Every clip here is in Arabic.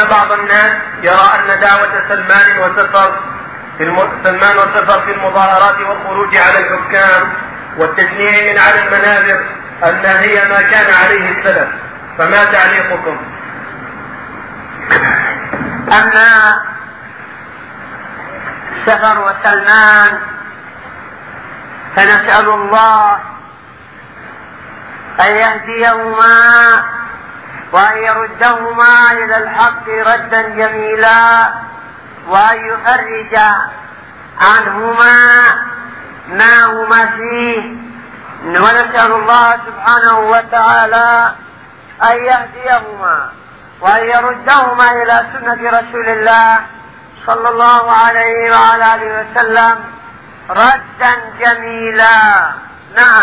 بعض الناس يرى أن دعوة سلمان وسفر في المظاهرات والخروج على الحكام والتجنيع من على المنابر أن هي ما كان عليه السلف، فما تعليقكم؟ أما سفر وسلمان فنسأل الله أن يهديهما وأن يردهما إلى الحق ردا جميلا، وأن يفرج عنهما ما هما فيه، ونسأل الله سبحانه وتعالى أن يهديهما وأن يردهما إلى سنة رسول الله صلى الله عليه وعلى آله وسلم ردا جميلا. نعم،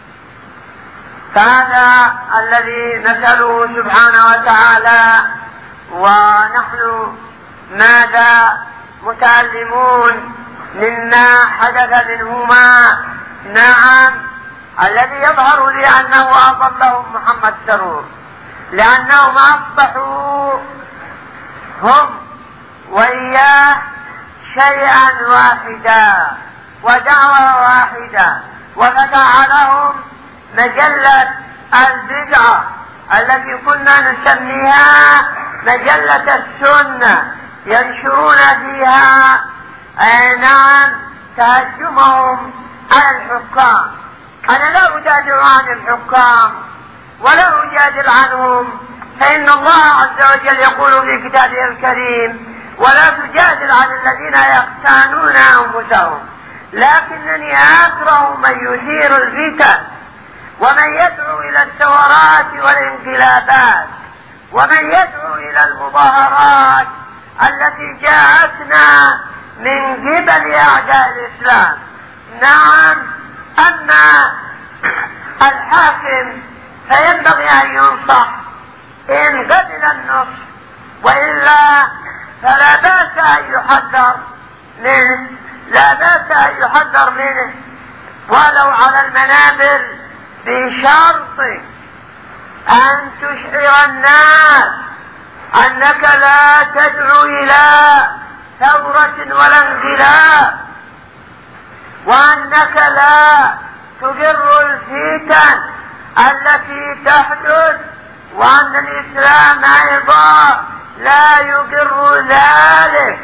فهذا الذي نسأله سبحانه وتعالى، ونحن ماذا متعلمون مما حدث منهما. نعم، الذي يظهر لي أنه أضلهم محمد سرور، لأنهم أصبحوا هم وإياه شيئا واحدا ودعوة واحدة، وفتح لهم مجلة البدعة التي كنا نسميها مجلة السنة، ينشرون فيها نعم تهجمهم على الحكام. أنا لا أجادل عن الحكام ولا أجادل عنهم، فإن الله عز وجل يقول في كتابه الكريم: ولا تجادل عن الذين يختانون أنفسهم، لكنني أكره من يثير الفتن ومن يدعو إلى الثورات والانقلابات ومن يدعو إلى المظاهرات التي جاءتنا من قبل أعداء الإسلام. نعم، أما الحاكم فينبغي أن ينصح إن قبل النصح، وإلا فلا بأس أن يحذر منه، لا بأس أن يحذر منه ولو على المنابر، بشرط أن تشعر الناس أنك لا تدعو إلى ثورة ولا انقلاب، وأنك لا تجر الفتن التي تحدث، وأن الإسلام أيضا لا يجر ذلك،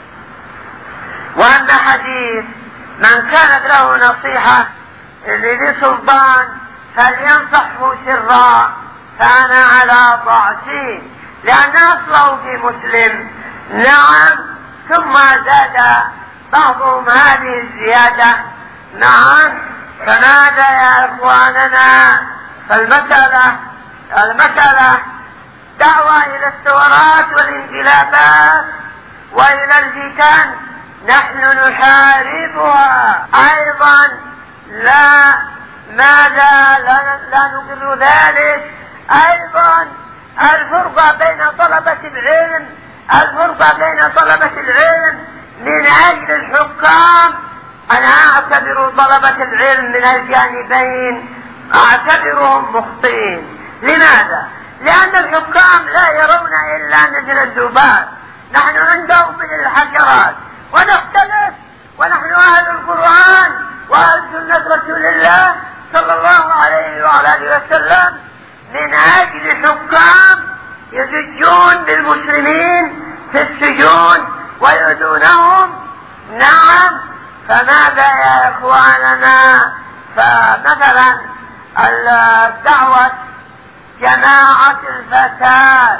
وأن حديث من كانت له نصيحة لذي سلطان فلينصحه سرا فأنا على ضعفي، لأن أصله في مسلم. نعم، ثم زاد بعضهم هذه الزيادة. نعم، فماذا يا إخواننا؟ فالمسألة دعوة إلى الثورات والانقلابات وإلى الفتن، نحن نحاربها أيضا، لا نقر ذلك. أيضا الفرقة بين طلبة العلم من أجل الحكام، أنا أعتبر طلبة العلم من الجانبين أعتبرهم مخطئين. لماذا؟ لأن الحكام لا يرون إلا مثل الذباب، نحن عندهم من الحشرات ونختلف، ونحن أهل القرآن وأهل سنة رسول الله صلى الله عليه وعلى آله وسلم، من أجل حكام يزجون بالمسلمين في السجون ويؤذونهم. نعم، فماذا يا إخواننا؟ فمثلا الدعوة جماعة الفساد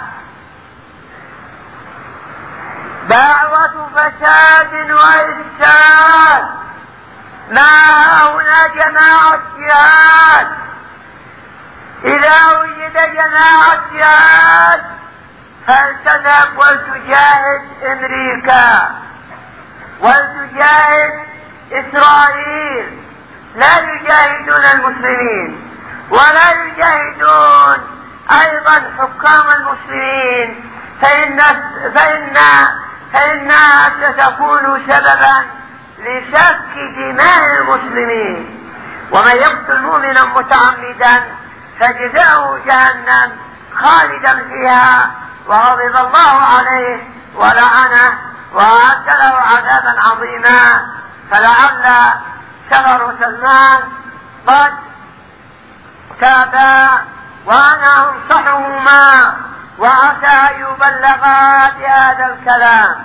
دعوة فساد وإفساد، ما هنا جماعة جهاد. إذا وجد جماعة جهاد فلتذهب ولتجاهد أمريكا ولتجاهد إسرائيل، لا يجاهدون المسلمين ولا يجاهدون أيضا حكام المسلمين، فإنها ستكون سببا لسفك دماء المسلمين. ومن يقتل مؤمنا متعمدا فجزاؤه جهنم خالدا فيها وغضب الله عليه ولعنه وأعد له عذابا عظيما. فلعل سفر سلمان قد تابا، وأنا أنصحهما وعسى يبلغا بهذا الكلام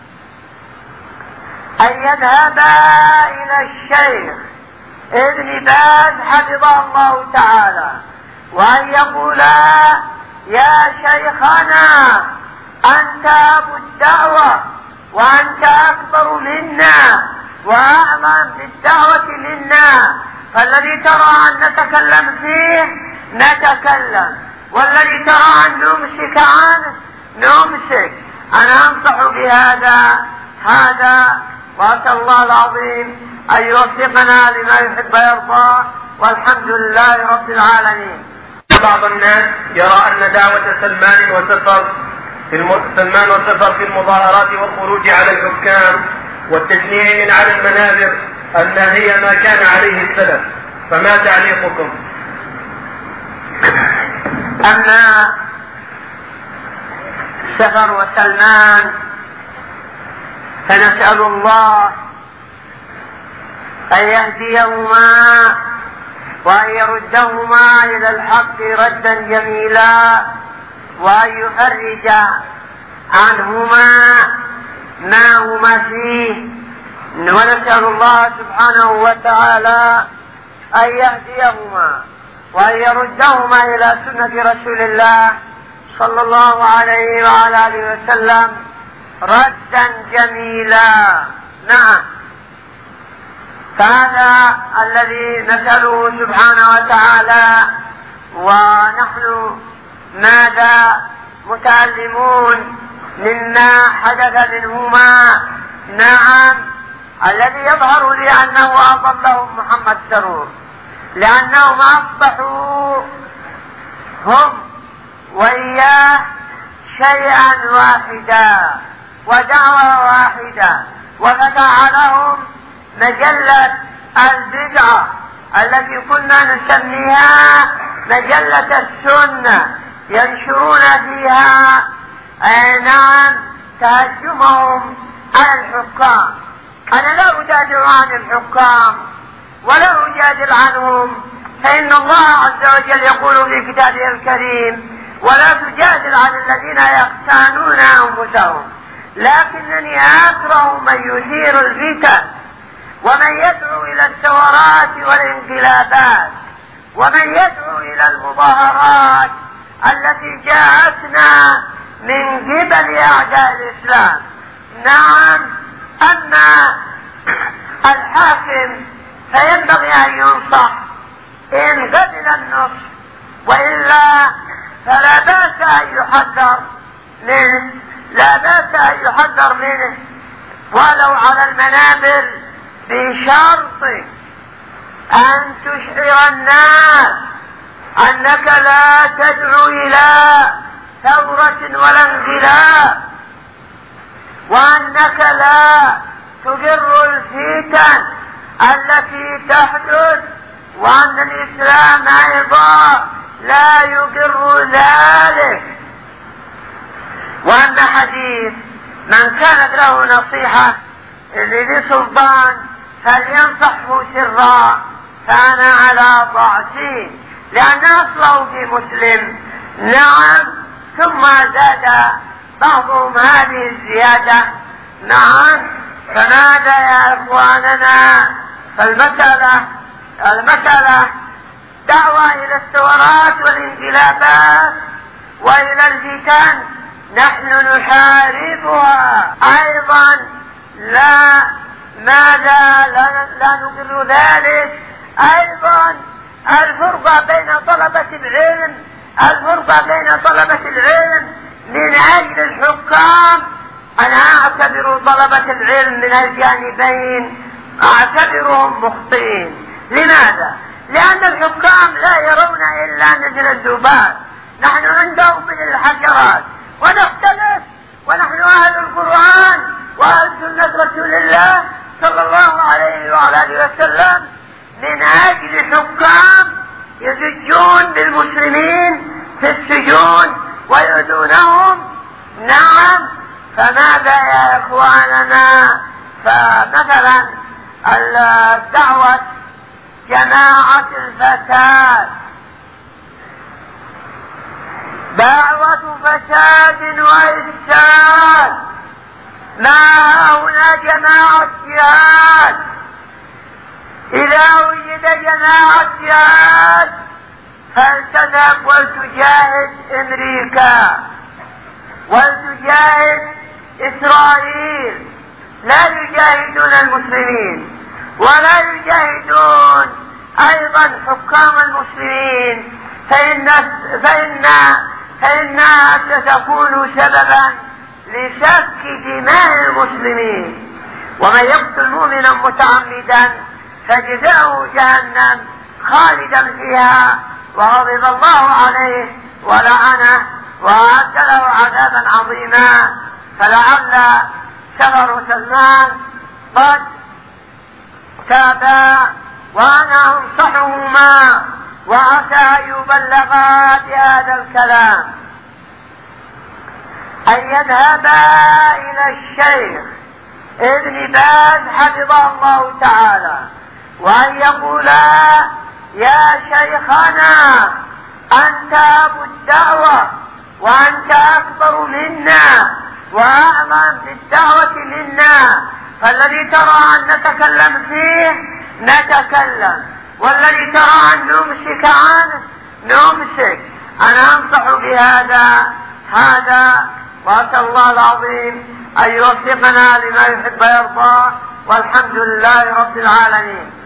أن يذهبا إلى الشيخ ابن باز حفظه الله تعالى وأن يقولا: يا شيخنا أنت أبو الدعوة وأنت أكبر منا وأعظم بالدعوة منا، فالذي ترى أن نتكلم فيه نتكلم، والذي ترى أن نمسك عنه نمسك. أنا أنصح بهذا وأسأل الله العظيم أن يوفقنا لما يحب ويرضى، والحمد لله رب العالمين. بعض الناس يرى أن دعوة سلمان وسفر في المظاهرات والخروج على الحكام والتجنيع من على المنابر أن هي ما كان عليه السلف، فما تعليقكم؟ أما سفر وسلمان فنسأل الله أن يهديهما وأن يردهما إلى الحق ردا جميلا، وأن يفرج عنهما ما هما فيه، ونسأل الله سبحانه وتعالى أن يهديهما وأن يردهما إلى سنة رسول الله صلى الله عليه وعلى آله وسلم ردا جميلا. نعم، فهذا الذي نسأله سبحانه وتعالى، ونحن ماذا متعلمون مما حدث منهما؟ نعم، الذي يظهر لي أنه أضلهم محمد سرور، لأنهم أصبحوا هم وإياه شيئا واحدا ودعوة واحدة، وفتح لهم مجلة البدعة التي كنا نسميها مجلة السنة، ينشرون فيها نعم تهجمهم على الحكام. أنا لا أجادل عن الحكام ولا أجادل عنهم، فإن الله عز وجل يقول في كتابه الكريم: ولا تجادل عن الذين يختانون أنفسهم، لكنني أكره من يثير الفتن ومن يدعو إلى الثورات والانقلابات ومن يدعو إلى المظاهرات التي جاءتنا من قبل أعداء الإسلام. نعم، أما الحاكم فينبغي أن ينصح إن قبل النصح، وإلا فلا بأس أن يحذر منه ولو على المنابر، بشرط أن تشعر الناس أنك لا تدعو إلى ثورة ولا انقلاب، وأنك لا تجر الفتن التي تحدث، وأن الإسلام أيضا لا يجر ذلك، وأن حديث من كانت له نصيحة لذي سلطان فلينصحه سرا فأنا على ضعفي، لأن أصله في مسلم. نعم، ثم زاد بعضهم هذه الزيادة. نعم، فماذا يا إخواننا؟ فالمسألة دعوة إلى الثورات والانقلابات وإلى الفتن، نحن نحاربها أيضا، ماذا لا نقر ذلك؟ أيضا الفرقة بين طلبة العلم من أجل الحكام. أنا أعتبر طلبة العلم من الجانبين أعتبرهم مخطئين. لماذا؟ لأن الحكام لا يرون إلا مثل الذباب، نحن عندهم من الحجرات ونختلف، ونحن أهل القرآن وأهل سنة رسول الله صلى الله عليه وعلى آله وسلم، من أجل حكام يزجون بالمسلمين في السجون ويؤذونهم نعم، فماذا يا إخواننا؟ فمثلا الدعوة جماعة الفساد دعوة فساد وإفساد، ما هنا جماعة جهاد. إذا وجد جماعة جهاد فلتذهب ولتجاهد أمريكا ولتجاهد إسرائيل، لا يجاهدون المسلمين ولا يجاهدون أيضا حكام المسلمين، فإنها ستكون سببا لسفك دماء المسلمين. ومن يقتل مؤمنا متعمدا فجزاؤه جهنم خالدا فيها وغضب الله عليه ولعنه وأعد له عذابا عظيما. فلعل سفر سلمان قد تابا، وأنا أنصحهما وعسى يبلغا بهذا الكلام أن يذهبا إلى الشيخ ابن باز حفظه الله تعالى وأن يقولا: يا شيخنا، أنت أبو الدعوة وأنت أكبر منا وأعظم في الدعوة منا، فالذي ترى أن نتكلم فيه نتكلم، والذي ترى أن نمسك عنه نمسك. أنا أنصح بهذا وأسأل الله العظيم أن يوفقنا لما يحب ويرضى، والحمد لله رب العالمين.